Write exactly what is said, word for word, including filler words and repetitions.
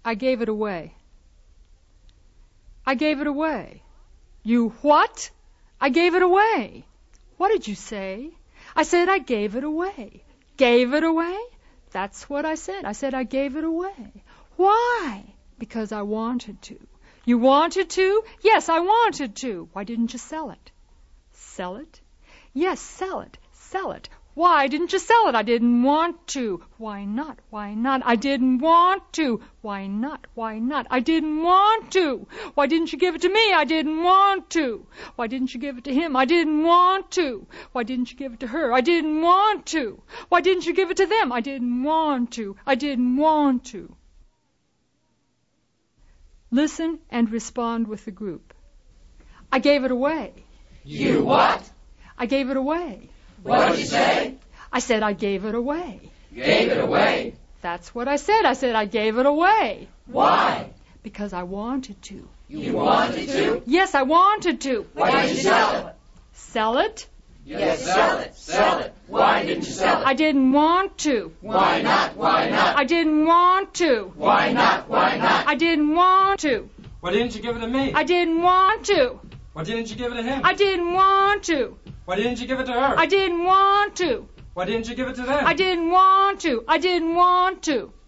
I gave it away. I gave it away. You what? I gave it away. What did you say? I said I gave it away. Gave it away? That's what I said. I said I gave it away. Why? Because I wanted to. You wanted to? Yes, I wanted to. Why didn't you sell it? Sell it? Yes, sell it. Sell it. Why didn't you sell it? I didn't want to. Why not? Why not? I didn't want to. Why not? Why not? I didn't want to. Why didn't you give it to me? I didn't want to. Why didn't you give it to him? I didn't want to. Why didn't you give it to her? I didn't want to. Why didn't you give it to them? I didn't want to. I didn't want to. Listen and respond with the group. I gave it away. You what? I gave it away. What did you say? I said I gave it away. Gave it away? That's what I said. I said I gave it away. Why? Because I wanted to. You wanted to? Yes, I wanted to. Why didn't you sell it? Sell it? Yes, sell it. Sell it. Why didn't you sell it? I didn't want to. Why not? Why not? I didn't want to. Why not? Why not? I didn't want to. Why didn't you give it to me? I didn't want to. Why didn't you give it to him? I didn't want to. Why didn't you give it to her? I didn't want to. Why didn't you give it to them? I didn't want to. I didn't want to.